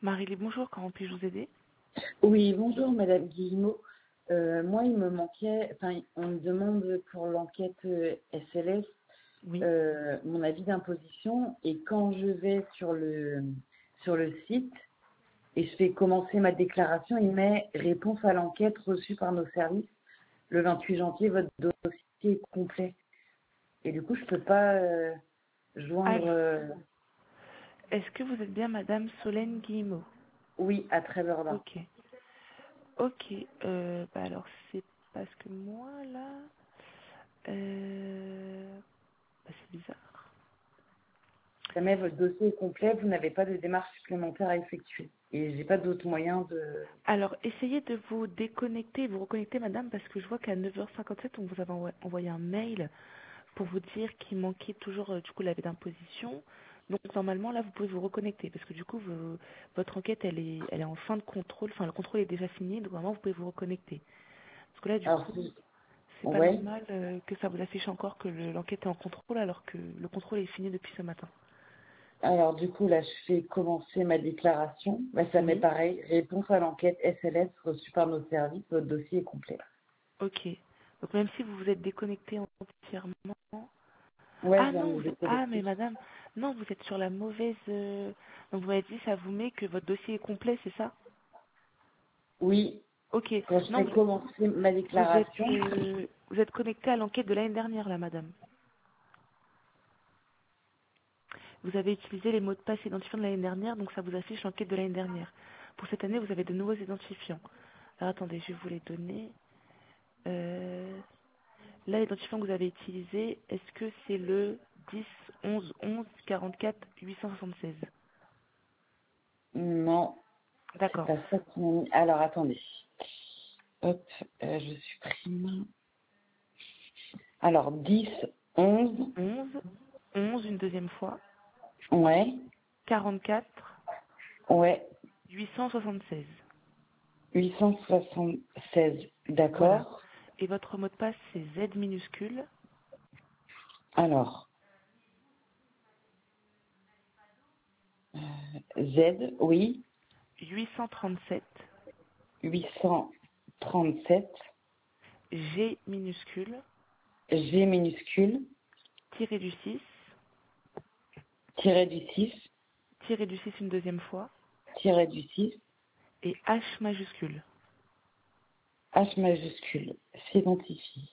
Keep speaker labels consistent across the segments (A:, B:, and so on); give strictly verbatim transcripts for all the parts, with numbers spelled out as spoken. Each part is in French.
A: Marie-Lie, bonjour, comment puis-je vous aider?
B: Oui, bonjour Madame Guillemot. Euh, moi, il me manquait, enfin, on me demande pour l'enquête euh, S L S
A: Oui.
B: euh, mon avis d'imposition et quand je vais sur le sur le site et je fais commencer ma déclaration, il met réponse à l'enquête reçue par nos services le vingt-huit janvier. Votre dossier est complet et du coup, je peux pas euh, joindre.
A: Alors,
B: euh,
A: est-ce que vous êtes bien Madame Solène Guillemot?
B: oui, à Trevor là.
A: Ok. Ok. Euh, bah alors, c'est parce que moi, là... Euh... Bah, c'est bizarre.
B: Jamais votre dossier est complet, vous n'avez pas de démarche supplémentaire à effectuer. Et j'ai pas d'autre moyen de.
A: Alors, essayez de vous déconnecter, vous reconnecter, Madame, parce que je vois qu'à neuf heures cinquante-sept, on vous avait envoyé envoyé un mail pour vous dire qu'il manquait toujours, euh, du coup, l'avis d'imposition. Donc, normalement, là, vous pouvez vous reconnecter, parce que du coup, vous- votre enquête, elle est, elle est en fin de contrôle, enfin, le contrôle est déjà fini, donc vraiment, vous pouvez vous reconnecter. Parce que là, du
B: Alors,
A: coup,
B: si-
A: c'est pas
B: ouais.
A: normal euh, que ça vous affiche encore que le- l'enquête est en contrôle, alors que le contrôle est fini depuis ce matin.
B: Alors, du coup, là, je fais commencer ma déclaration. Bah, ça m'est
A: Oui.
B: pareil. Réponse à l'enquête S L S reçue par nos services. Votre dossier est complet.
A: Ok. Donc, même si vous vous êtes déconnecté entièrement...
B: Ouais, je
A: Ah
B: viens de
A: non,
B: me
A: vous êtes... Ah,
B: déconnecter.
A: mais madame, non, vous êtes sur la mauvaise... euh, Donc, vous m'avez dit, ça vous met que votre dossier est complet, c'est ça?
B: Oui,
A: Ok.
B: quand je
A: Non,
B: fais
A: vous,
B: commencer ma
A: vous êtes...
B: déclaration.
A: euh, Vous êtes connecté à l'enquête de l'année dernière, là, madame. Vous avez utilisé les mots de passe identifiants de l'année dernière, donc ça vous affiche l'enquête de l'année dernière. Pour cette année, vous avez de nouveaux identifiants. Alors, attendez, je vais vous les donner. Euh, Là, l'identifiant que vous avez utilisé, est-ce que c'est le dix onze onze quarante-quatre huit cent soixante-seize?
B: Non, c'est
A: D'accord.
B: pas ça qui m'a mis. Alors, attendez. Hop, euh, je supprime. Alors, dix, onze.
A: onze onze une deuxième fois,
B: Ouais,
A: quarante-quatre
B: ouais.
A: huit cent soixante-seize.
B: huit cent soixante-seize.
A: Voilà.
B: D'accord.
A: Et votre mot de passe, c'est Z minuscule,
B: Alors, euh, Z, oui.
A: huit cent trente-sept,
B: huit cent trente-sept.
A: G minuscule,
B: G minuscule,
A: tiré du six,
B: tiré du six,
A: tiré du six une deuxième fois,
B: tiré du six,
A: et H majuscule.
B: H majuscule, s'identifie.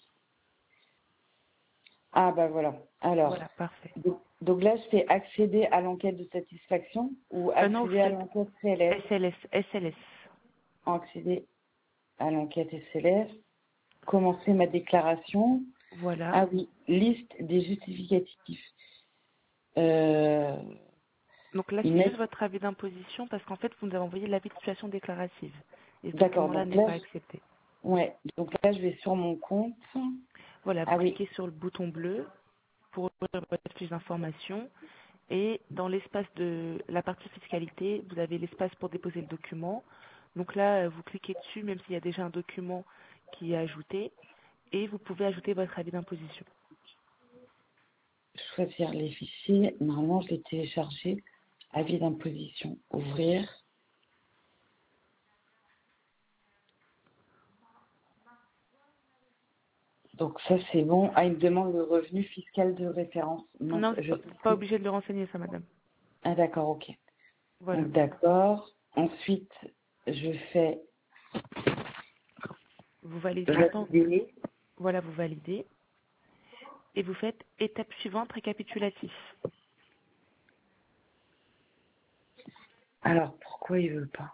B: Ah bah voilà. Alors,
A: Voilà, parfait.
B: donc, donc là, je fais accéder à l'enquête de satisfaction ou
A: Euh, non, vous
B: accéder à
A: faites
B: l'enquête C L S.
A: S L S, S L S.
B: Accéder à l'enquête S L S. Commencer ma déclaration.
A: Voilà.
B: Ah oui, liste des justificatifs. Euh,
A: Donc là,
B: ils
A: c'est juste
B: mettent...
A: votre avis d'imposition parce qu'en fait, vous nous avez envoyé l'avis de situation déclarative. Et ce
B: D'accord,
A: document-là
B: donc
A: n'est
B: là,
A: pas
B: je...
A: accepté.
B: ouais, donc là, je vais sur mon compte.
A: Voilà, vous
B: Ah oui,
A: cliquez sur le bouton bleu pour ouvrir votre fiche d'information. Et dans l'espace de la partie fiscalité, vous avez l'espace pour déposer le document. Donc là, euh, vous cliquez dessus, même s'il y a déjà un document qui est ajouté. Et vous pouvez ajouter votre avis d'imposition.
B: choisir les fichiers. Normalement, je l'ai téléchargé. Avis d'imposition. Ouvrir. Donc ça, c'est bon. Ah, il me demande le revenu fiscal de référence. Non,
A: Non,
B: ça,
A: c'est
B: je
A: pas,
B: sais
A: pas
B: plus.
A: obligé de le renseigner, ça, madame.
B: Ah, d'accord, ok.
A: Voilà.
B: Donc, d'accord. Ensuite, je fais
A: Vous validez maintenant.
B: valider.
A: Voilà, vous validez. Et vous faites étape suivante, récapitulatif.
B: Alors, pourquoi il veut pas?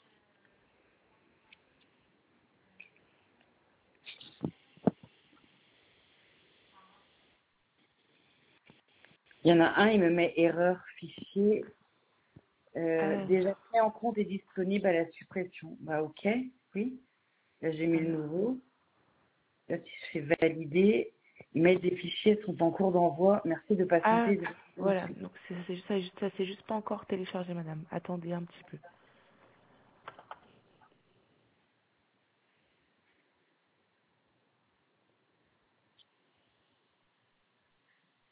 B: Il y en a un, il me met erreur fichier. Euh,
A: Ah,
B: déjà pris en compte et disponible à la suppression. Bah, ok. Oui. Là, j'ai mis le
A: alors.
B: nouveau. Là, si je fais valider, email des fichiers sont en cours d'envoi. Merci de
A: Ah,
B: patienter.
A: voilà. Donc, c'est c'est juste, ça, ça s'est juste pas encore téléchargé, madame. Attendez un petit peu.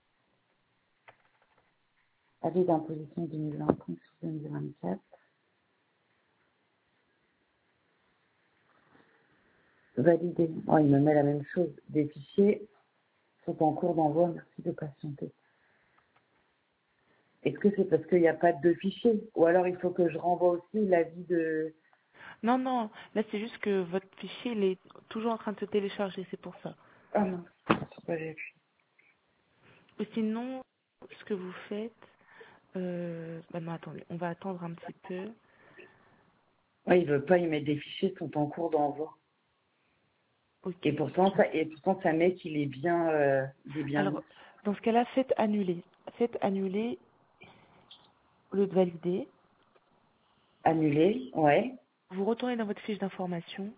B: Avis d'imposition deux mille vingt-cinq sur deux mille vingt-quatre. Validé. Oh, il me met la même chose. Des fichiers sont en cours d'envoi. Merci de patienter. Est-ce que c'est parce qu'il n'y a pas de fichiers? Ou alors il faut que je renvoie aussi l'avis de...
A: Non, non, là c'est juste que votre fichier il est toujours en train de se télécharger, c'est pour ça.
B: Ah non, c'est pas j'ai appuyé.
A: Ou sinon, ce que vous faites, euh, bah non, attendez, on va attendre un petit peu.
B: Ouais, il veut pas, il met des fichiers sont en cours d'envoi.
A: Ok.
B: Et pourtant, ça, et pourtant, ça met qu'il est bien, euh, il est bien mis.
A: Alors, dans ce cas-là, faites annuler. Faites annuler au lieu de valider.
B: Annulé, ouais.
A: Vous retournez dans votre fiche d'information.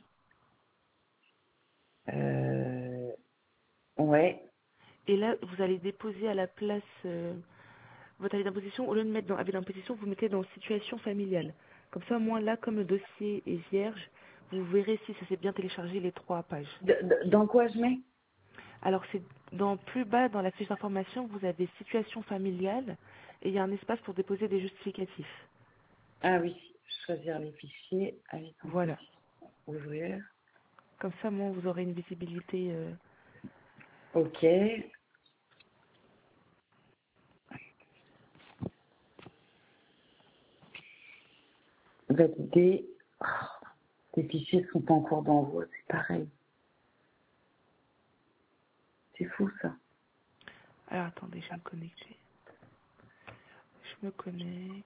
B: Euh, ouais.
A: Et là, vous allez déposer à la place euh, votre avis d'imposition. Au lieu de mettre dans avis d'imposition, vous mettez dans situation familiale. Comme ça, au moins là, comme le dossier est vierge, vous verrez si ça s'est bien téléchargé les trois pages.
B: De- de- dans quoi je mets?
A: Alors, c'est dans plus bas dans la fiche d'information, vous avez situation familiale et il y a un espace pour déposer des justificatifs.
B: Ah oui, choisir les fichiers, avec un
A: Voilà.
B: petit ouvrir.
A: Comme ça, moi, vous aurez une visibilité. euh,
B: Ok. Valider. Oh, les fichiers sont en cours d'envoi, c'est pareil. C'est fou ça.
A: Alors, attendez, je vais me connecter. Je me connecte.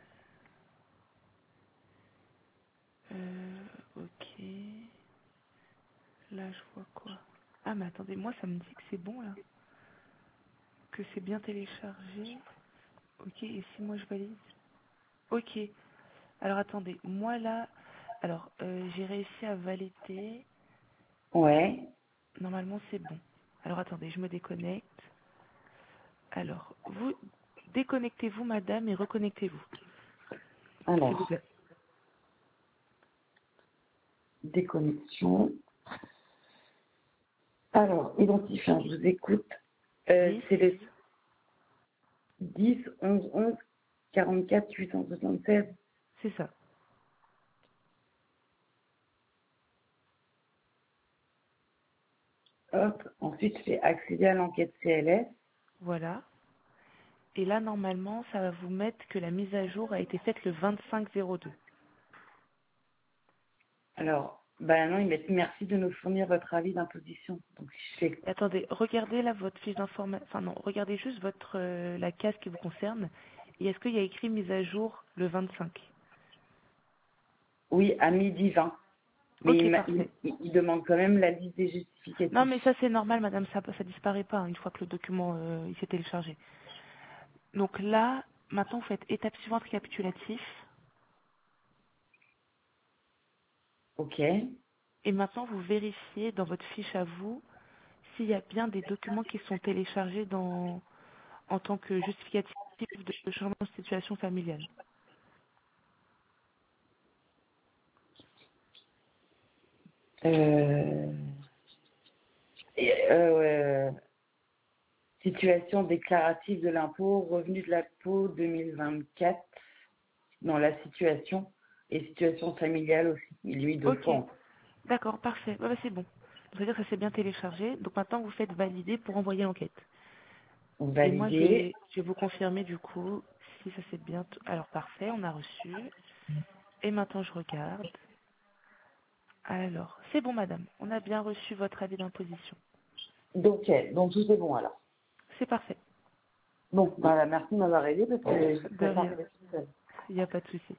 A: Euh, ok. Là, je vois quoi? Ah, mais attendez, moi, ça me dit que c'est bon, là. Que c'est bien téléchargé. Ok, et si moi, je valide? Ok. Alors, attendez, moi, là... Alors, euh, j'ai réussi à valider.
B: Ouais.
A: Normalement, c'est bon. Alors, attendez, je me déconnecte. Alors, vous déconnectez-vous, madame, et reconnectez-vous, s'il vous
B: Alors,
A: plaît.
B: déconnexion. Alors, identifiant, je vous écoute. Euh,
A: dix,
B: c'est le dix, onze, onze, quarante-quatre, huit cent soixante-seize.
A: c'est ça.
B: Hop. Ensuite, je fais accéder à l'enquête C L S.
A: Voilà. Et là, normalement, ça va vous mettre que la mise à jour a été faite le vingt-cinq zéro deux.
B: Alors, bah non, ils mettent merci de nous fournir votre avis d'imposition. Donc, je fais,
A: Et attendez, regardez là votre fiche d'information. Enfin non, regardez juste votre euh, la case qui vous concerne. Et est-ce qu'il y a écrit mise à jour le vingt-cinq?
B: oui, à midi vingt. Mais
A: Ok,
B: il, m'a- il,
A: parfait.
B: il demande quand même la liste des
A: Non,
B: justificatifs.
A: mais ça c'est normal, madame, ça ça disparaît pas hein, une fois que le document euh, il s'est téléchargé. Donc là, maintenant vous faites étape suivante récapitulatif.
B: Ok.
A: Et maintenant vous vérifiez dans votre fiche à vous s'il y a bien des documents qui sont téléchargés dans en tant que justificatif de changement de situation familiale.
B: Euh, et, euh, situation déclarative de l'impôt, revenu de l'impôt deux mille vingt-quatre, dans la situation, et situation familiale aussi. Il lui deux
A: Ok,
B: fois. En
A: d'accord, parfait. Ouais, bah, c'est bon. Ça veut dire que ça s'est bien téléchargé. Donc maintenant, vous faites valider pour envoyer l'enquête.
B: fait.
A: Et moi, je
B: Validé.
A: vais, je vais vous confirmer du coup si ça s'est bien... t- Alors parfait, on a reçu. Et maintenant, je regarde. Alors, c'est bon, madame. On a bien reçu votre avis d'imposition.
B: Donc, ok, donc tout est bon alors.
A: C'est parfait.
B: Bon, voilà, merci de m'avoir aidé parce que je
A: De
B: préfère
A: rien.
B: faire tout seul.
A: Il n'y a pas de souci.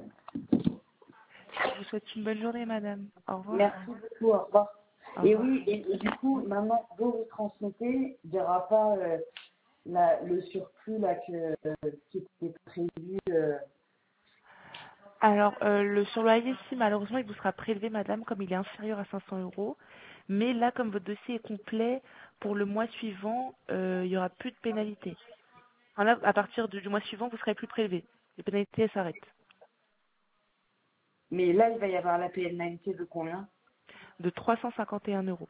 A: Je vous souhaite une bonne journée, madame. Au revoir.
B: Merci beaucoup, au revoir.
A: Au
B: Et
A: revoir.
B: oui, et, et du coup,
A: Oui.
B: maintenant, vous vous transmettez, il n'y aura pas euh, la, le surplus là, que, euh, qui était prévu. Euh,
A: Alors, euh, le sur le ici, malheureusement, il vous sera prélevé, madame, comme il est inférieur à cinq cents euros. Mais là, comme votre dossier est complet, pour le mois suivant, euh, il n'y aura plus de pénalité. Enfin, là, à partir du, du mois suivant, vous serez plus prélevé. Les pénalités s'arrêtent.
B: mais là, il va y avoir la pénalité de combien?
A: De trois cent cinquante et un euros.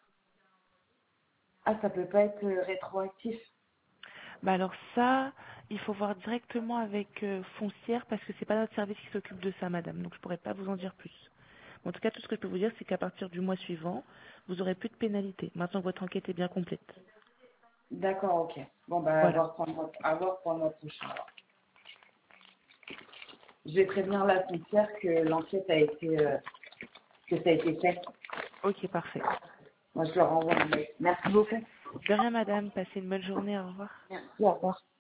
B: Ah, ça peut pas être euh, rétroactif.
A: Bah alors ça, il faut voir directement avec euh, Foncière parce que c'est pas notre service qui s'occupe de ça, madame. Donc je pourrais pas vous en dire plus. En tout cas, tout ce que je peux vous dire, c'est qu'à partir du mois suivant, vous aurez plus de pénalité. Maintenant que votre enquête est bien complète.
B: D'accord, ok. Bon, bah, à
A: Voilà.
B: voir pour le mois, à voir pour le mois prochain. alors. Je vais prévenir la foncière que l'enquête a été, euh, que ça a été fait.
A: Ok, parfait.
B: Moi, je leur envoie un mail. Merci beaucoup.
A: De rien, madame. Passez une bonne journée. Au revoir.
B: Merci, au revoir.